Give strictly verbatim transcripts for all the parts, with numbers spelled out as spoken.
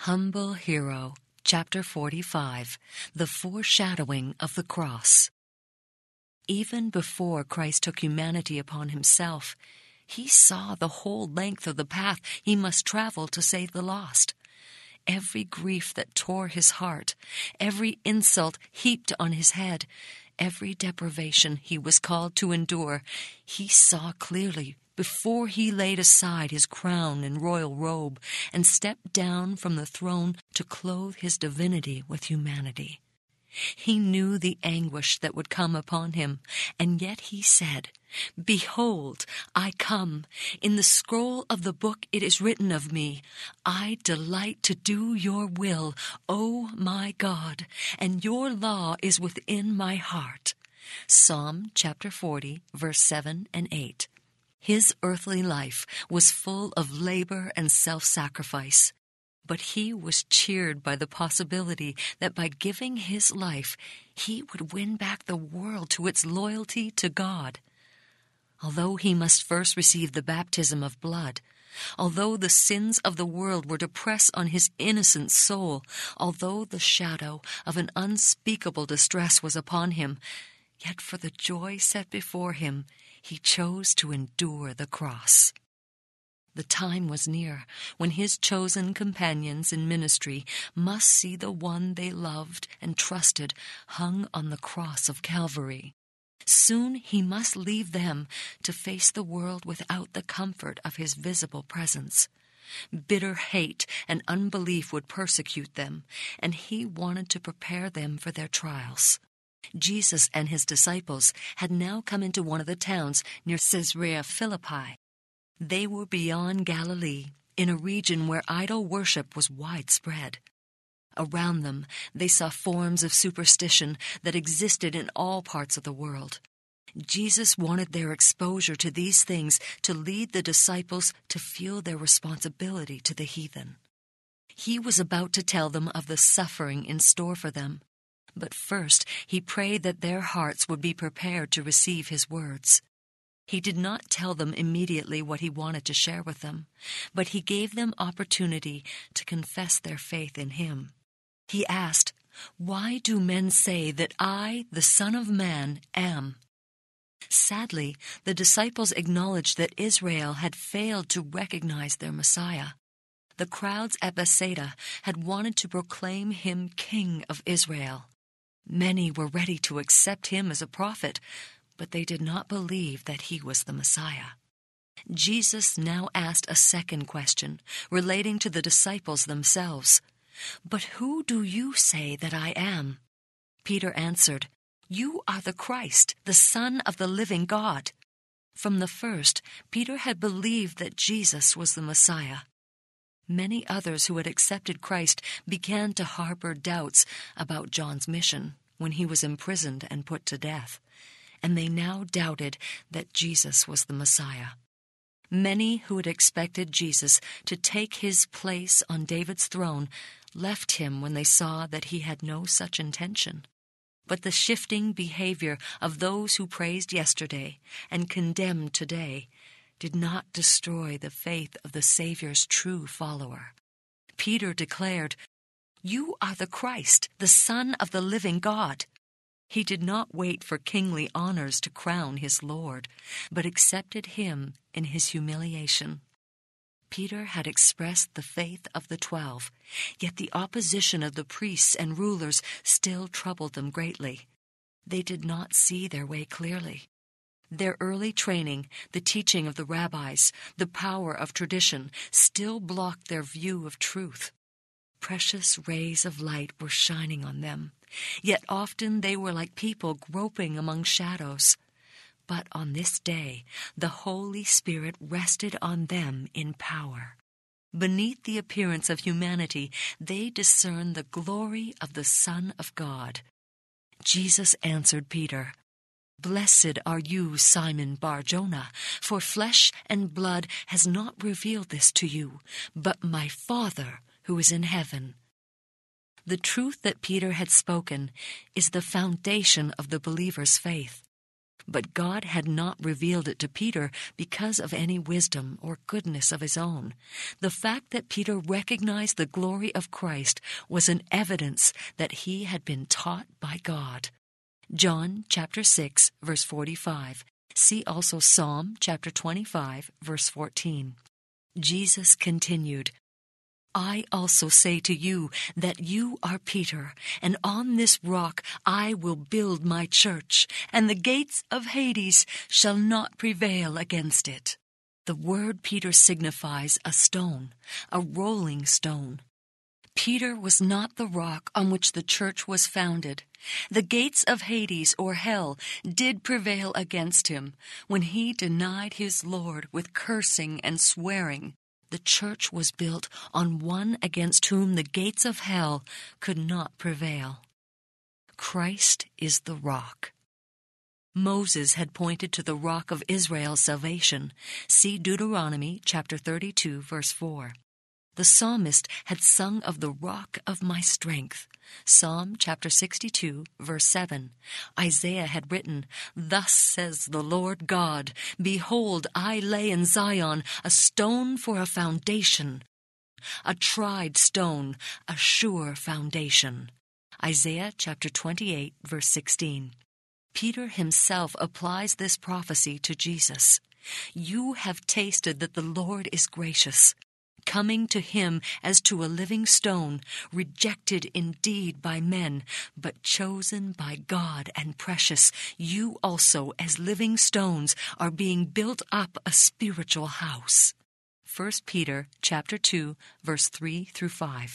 Humble Hero, Chapter forty-five, The Foreshadowing of the Cross. Even before Christ took humanity upon himself, he saw the whole length of the path he must travel to save the lost. Every grief that tore his heart, every insult heaped on his head, every deprivation he was called to endure, he saw clearly before he laid aside his crown and royal robe and stepped down from the throne to clothe his divinity with humanity. He knew the anguish that would come upon him, and yet he said, "Behold, I come. In the scroll of the book it is written of me, I delight to do your will, O my God, and your law is within my heart." Psalm chapter forty, verse seven and eight. His earthly life was full of labor and self-sacrifice, but he was cheered by the possibility that by giving his life, he would win back the world to its loyalty to God. Although he must first receive the baptism of blood, although the sins of the world were to press on his innocent soul, although the shadow of an unspeakable distress was upon him, yet for the joy set before him, he chose to endure the cross. The time was near when his chosen companions in ministry must see the one they loved and trusted hung on the cross of Calvary. Soon he must leave them to face the world without the comfort of his visible presence. Bitter hate and unbelief would persecute them, and he wanted to prepare them for their trials. Jesus and his disciples had now come into one of the towns near Caesarea Philippi. They were beyond Galilee, in a region where idol worship was widespread. Around them, they saw forms of superstition that existed in all parts of the world. Jesus wanted their exposure to these things to lead the disciples to feel their responsibility to the heathen. He was about to tell them of the suffering in store for them. But first, he prayed that their hearts would be prepared to receive his words. He did not tell them immediately what he wanted to share with them, but he gave them opportunity to confess their faith in him. He asked, "Why do men say that I, the Son of Man, am?" Sadly, the disciples acknowledged that Israel had failed to recognize their Messiah. The crowds at Bethsaida had wanted to proclaim him King of Israel. Many were ready to accept him as a prophet, but they did not believe that he was the Messiah. Jesus now asked a second question, relating to the disciples themselves. "But who do you say that I am?" Peter answered, "You are the Christ, the Son of the living God." From the first, Peter had believed that Jesus was the Messiah. Many others who had accepted Christ began to harbor doubts about John's mission when he was imprisoned and put to death, and they now doubted that Jesus was the Messiah. Many who had expected Jesus to take his place on David's throne left him when they saw that he had no such intention. But the shifting behavior of those who praised yesterday and condemned today did not destroy the faith of the Savior's true follower. Peter declared, "You are the Christ, the Son of the living God." He did not wait for kingly honors to crown his Lord, but accepted him in his humiliation. Peter had expressed the faith of the twelve, yet the opposition of the priests and rulers still troubled them greatly. They did not see their way clearly. Their early training, the teaching of the rabbis, the power of tradition, still blocked their view of truth. Precious rays of light were shining on them, yet often they were like people groping among shadows. But on this day, the Holy Spirit rested on them in power. Beneath the appearance of humanity, they discerned the glory of the Son of God. Jesus answered Peter, "Blessed are you, Simon Bar-Jonah, for flesh and blood has not revealed this to you, but my Father who is in heaven." The truth that Peter had spoken is the foundation of the believer's faith. But God had not revealed it to Peter because of any wisdom or goodness of his own. The fact that Peter recognized the glory of Christ was an evidence that he had been taught by God. John chapter six, verse forty-five. See also Psalm chapter twenty-five, verse fourteen. Jesus continued, I also say to you that you are Peter, and on this rock I will build my church, and the gates of Hades shall not prevail against it. The word Peter signifies a stone, a rolling stone. Peter was not the rock on which the church was founded. The gates of Hades, or hell, did prevail against him when he denied his Lord with cursing and swearing. The church was built on one against whom the gates of hell could not prevail. Christ is the rock. Moses had pointed to the rock of Israel's salvation. See Deuteronomy chapter thirty-two, verse four. The psalmist had sung of the rock of my strength. Psalm chapter sixty-two, verse seven. Isaiah had written, Thus says the Lord God, Behold, I lay in Zion a stone for a foundation, a tried stone, a sure foundation. Isaiah chapter twenty-eight, verse sixteen. Peter himself applies this prophecy to Jesus. You have tasted that the Lord is gracious. Coming to him as to a living stone, rejected indeed by men, but chosen by God and precious, you also, as living stones, are being built up a spiritual house. First Peter chapter two, verse three through five.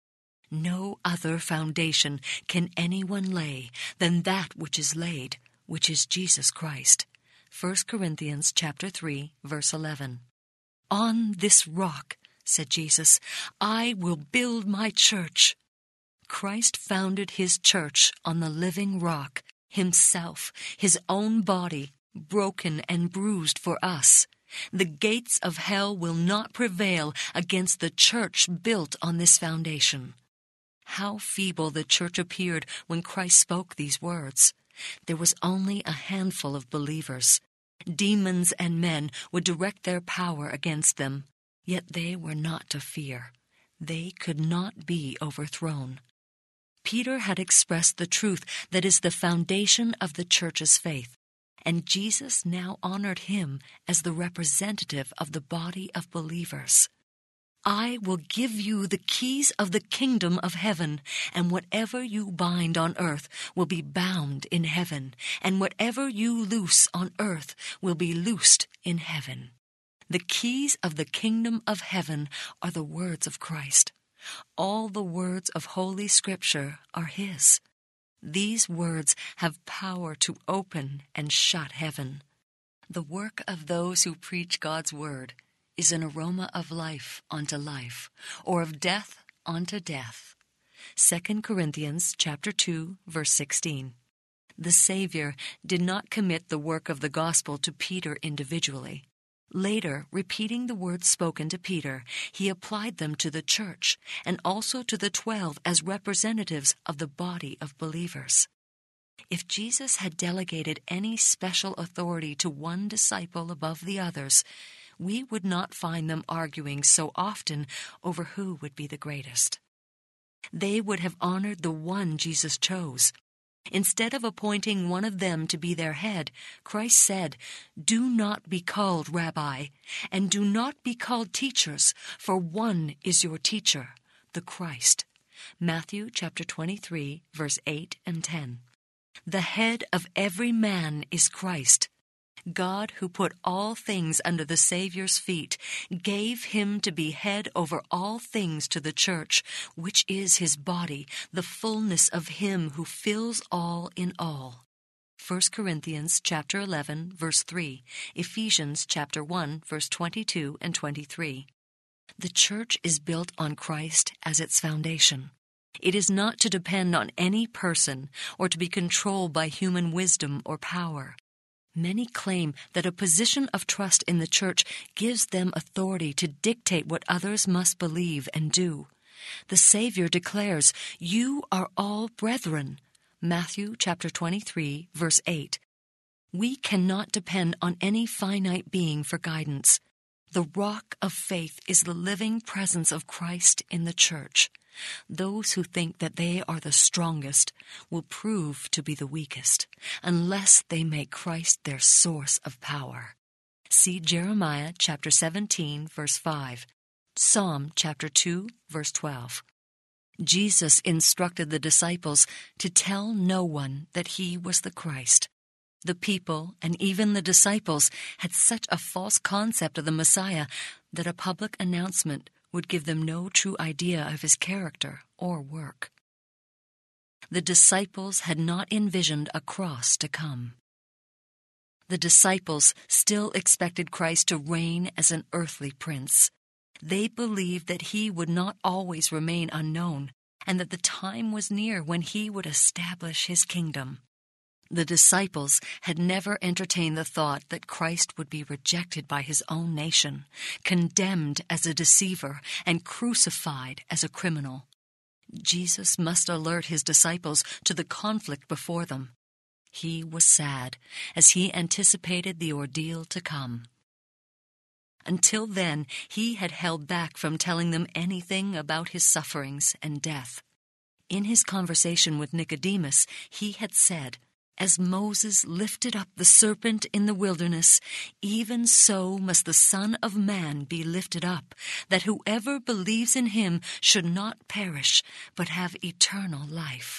No other foundation can anyone lay than that which is laid, which is Jesus Christ. First Corinthians chapter three, verse eleven. On this rock, said Jesus, I will build my church. Christ founded his church on the living rock, himself, his own body, broken and bruised for us. The gates of hell will not prevail against the church built on this foundation. How feeble the church appeared when Christ spoke these words. There was only a handful of believers. Demons and men would direct their power against them. Yet they were not to fear. They could not be overthrown. Peter had expressed the truth that is the foundation of the church's faith, and Jesus now honored him as the representative of the body of believers. I will give you the keys of the kingdom of heaven, and whatever you bind on earth will be bound in heaven, and whatever you loose on earth will be loosed in heaven. The keys of the kingdom of heaven are the words of Christ. All the words of Holy Scripture are his. These words have power to open and shut heaven. The work of those who preach God's word is an aroma of life unto life, or of death unto death. Second Corinthians chapter two, verse sixteen. The Savior did not commit the work of the gospel to Peter individually. Later, repeating the words spoken to Peter, he applied them to the church and also to the twelve as representatives of the body of believers. If Jesus had delegated any special authority to one disciple above the others, we would not find them arguing so often over who would be the greatest. They would have honored the one Jesus chose. Instead of appointing one of them to be their head, Christ said, Do not be called Rabbi, and do not be called teachers, for one is your teacher, the Christ. Matthew chapter twenty-three, verse eight and ten. The head of every man is Christ. God, who put all things under the Savior's feet, gave him to be head over all things to the church, which is his body, the fullness of him who fills all in all. First Corinthians chapter eleven, verse three, Ephesians chapter one, verse twenty-two and twenty-three. The church is built on Christ as its foundation. It is not to depend on any person or to be controlled by human wisdom or power. Many claim that a position of trust in the church gives them authority to dictate what others must believe and do. The Savior declares, You are all brethren. Matthew chapter twenty-three, verse eight. We cannot depend on any finite being for guidance. The rock of faith is the living presence of Christ in the church. Those who think that they are the strongest will prove to be the weakest, unless they make Christ their source of power. See Jeremiah chapter seventeen, verse five, Psalm chapter two, verse twelve. Jesus instructed the disciples to tell no one that he was the Christ. The people, and even the disciples, had such a false concept of the Messiah that a public announcement would give them no true idea of his character or work. The disciples had not envisioned a cross to come. The disciples still expected Christ to reign as an earthly prince. They believed that he would not always remain unknown, and that the time was near when he would establish his kingdom. The disciples had never entertained the thought that Christ would be rejected by his own nation, condemned as a deceiver, and crucified as a criminal. Jesus must alert his disciples to the conflict before them. He was sad as he anticipated the ordeal to come. Until then, he had held back from telling them anything about his sufferings and death. In his conversation with Nicodemus, he had said, "As Moses lifted up the serpent in the wilderness, even so must the Son of Man be lifted up, that whoever believes in him should not perish, but have eternal life."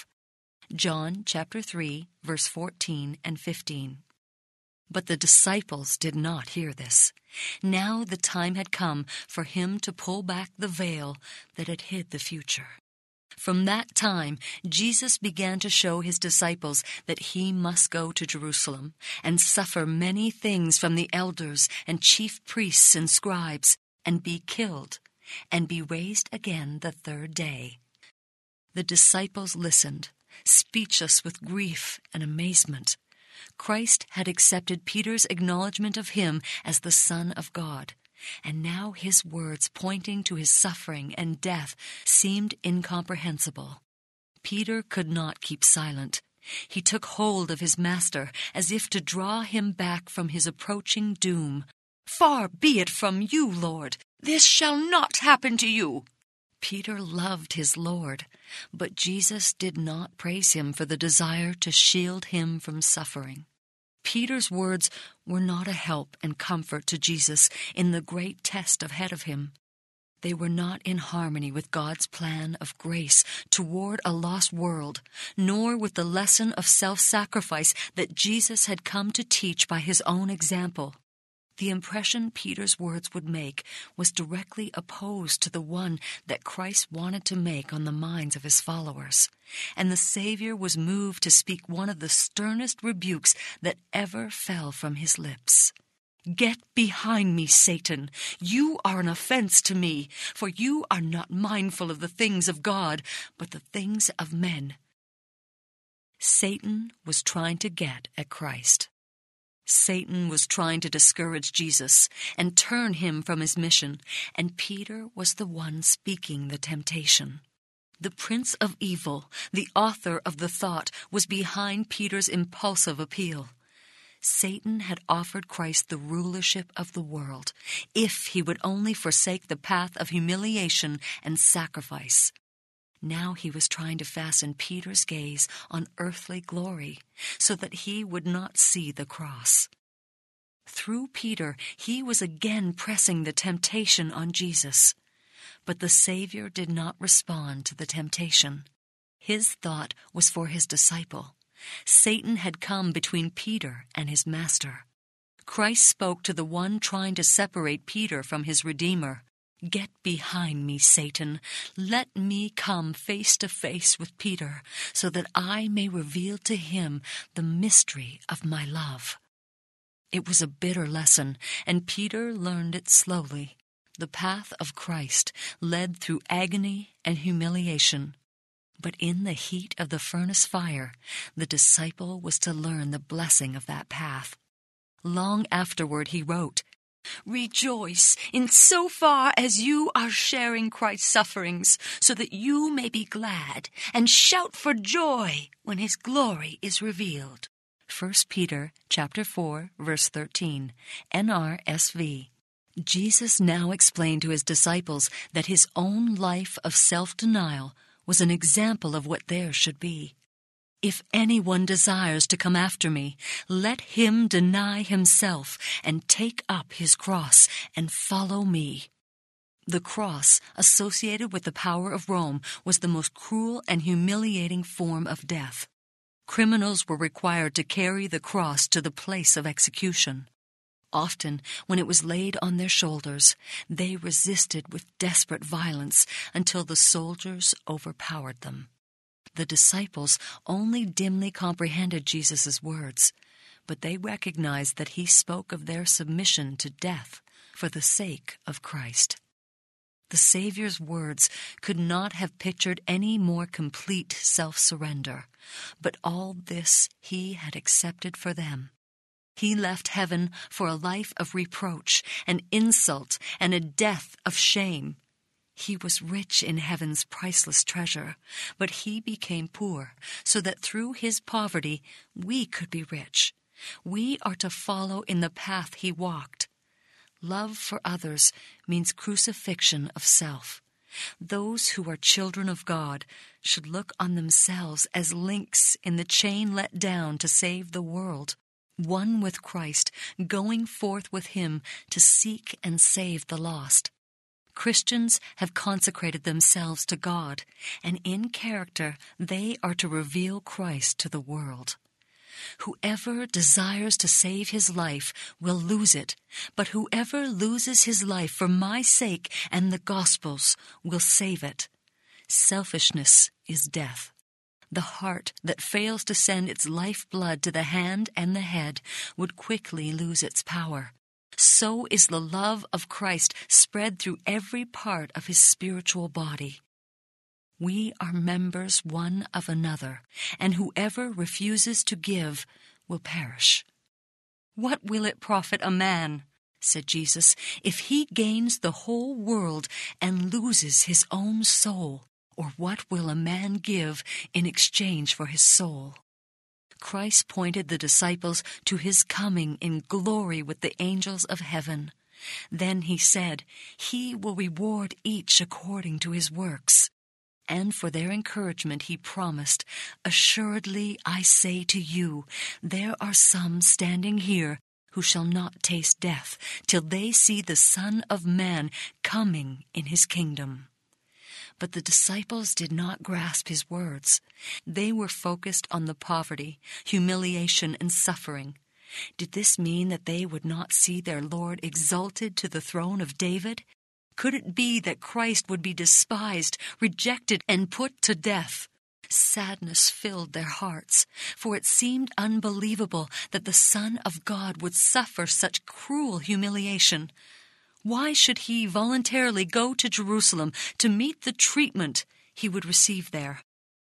John chapter three, verse fourteen and fifteen. But the disciples did not hear this. Now the time had come for him to pull back the veil that had hid the future. From that time, Jesus began to show his disciples that he must go to Jerusalem and suffer many things from the elders and chief priests and scribes, and be killed, and be raised again the third day. The disciples listened, speechless with grief and amazement. Christ had accepted Peter's acknowledgement of him as the Son of God, and now his words pointing to his suffering and death seemed incomprehensible. Peter could not keep silent. He took hold of his master as if to draw him back from his approaching doom. "Far be it from you, Lord! This shall not happen to you!" Peter loved his Lord, but Jesus did not praise him for the desire to shield him from suffering. Peter's words were not a help and comfort to Jesus in the great test ahead of him. They were not in harmony with God's plan of grace toward a lost world, nor with the lesson of self-sacrifice that Jesus had come to teach by his own example. The impression Peter's words would make was directly opposed to the one that Christ wanted to make on the minds of his followers, and the Savior was moved to speak one of the sternest rebukes that ever fell from his lips. "Get behind me, Satan! You are an offense to me, for you are not mindful of the things of God, but the things of men." Satan was trying to get at Christ. Satan was trying to discourage Jesus and turn him from his mission, and Peter was the one speaking the temptation. The prince of evil, the author of the thought, was behind Peter's impulsive appeal. Satan had offered Christ the rulership of the world, if he would only forsake the path of humiliation and sacrifice. Now he was trying to fasten Peter's gaze on earthly glory, so that he would not see the cross. Through Peter, he was again pressing the temptation on Jesus. But the Savior did not respond to the temptation. His thought was for his disciple. Satan had come between Peter and his master. Christ spoke to the one trying to separate Peter from his Redeemer. "Get behind me, Satan. Let me come face to face with Peter, so that I may reveal to him the mystery of my love." It was a bitter lesson, and Peter learned it slowly. The path of Christ led through agony and humiliation. But in the heat of the furnace fire, the disciple was to learn the blessing of that path. Long afterward he wrote, "Rejoice in so far as you are sharing Christ's sufferings, so that you may be glad and shout for joy when his glory is revealed." First Peter chapter four, verse thirteen, N R S V. Jesus now explained to his disciples that his own life of self-denial was an example of what theirs should be. If anyone desires to come after me, let him deny himself and take up his cross and follow me. The cross, associated with the power of Rome, was the most cruel and humiliating form of death. Criminals were required to carry the cross to the place of execution. Often, when it was laid on their shoulders, they resisted with desperate violence until the soldiers overpowered them. The disciples only dimly comprehended Jesus' words, but they recognized that he spoke of their submission to death for the sake of Christ. The Savior's words could not have pictured any more complete self-surrender, but all this he had accepted for them. He left heaven for a life of reproach and insult and a death of shame. He was rich in heaven's priceless treasure, but he became poor so that through his poverty we could be rich. We are to follow in the path he walked. Love for others means crucifixion of self. Those who are children of God should look on themselves as links in the chain let down to save the world, one with Christ, going forth with him to seek and save the lost. Christians have consecrated themselves to God, and in character they are to reveal Christ to the world. Whoever desires to save his life will lose it, but whoever loses his life for my sake and the gospel's will save it. Selfishness is death. The heart that fails to send its lifeblood to the hand and the head would quickly lose its power. So is the love of Christ spread through every part of his spiritual body. We are members one of another, and whoever refuses to give will perish. What will it profit a man, said Jesus, if he gains the whole world and loses his own soul? Or what will a man give in exchange for his soul? Christ pointed the disciples to his coming in glory with the angels of heaven. Then he said, he will reward each according to his works. And for their encouragement he promised, assuredly I say to you, there are some standing here who shall not taste death till they see the Son of Man coming in his kingdom. But the disciples did not grasp his words. They were focused on the poverty, humiliation, and suffering. Did this mean that they would not see their Lord exalted to the throne of David? Could it be that Christ would be despised, rejected, and put to death? Sadness filled their hearts, for it seemed unbelievable that the Son of God would suffer such cruel humiliation. Why should he voluntarily go to Jerusalem to meet the treatment he would receive there?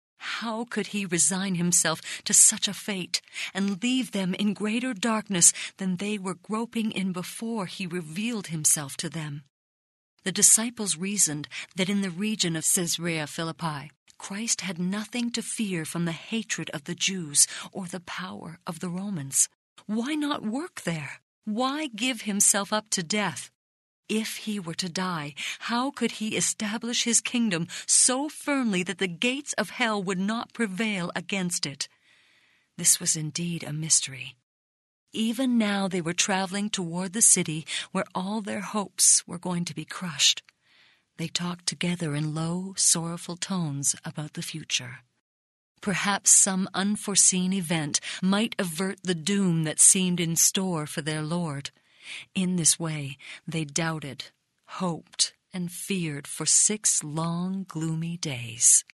How could he resign himself to such a fate and leave them in greater darkness than they were groping in before he revealed himself to them? The disciples reasoned that in the region of Caesarea Philippi, Christ had nothing to fear from the hatred of the Jews or the power of the Romans. Why not work there? Why give himself up to death? If he were to die, how could he establish his kingdom so firmly that the gates of hell would not prevail against it? This was indeed a mystery. Even now they were traveling toward the city where all their hopes were going to be crushed. They talked together in low, sorrowful tones about the future. Perhaps some unforeseen event might avert the doom that seemed in store for their Lord. In this way, they doubted, hoped, and feared for six long, gloomy days.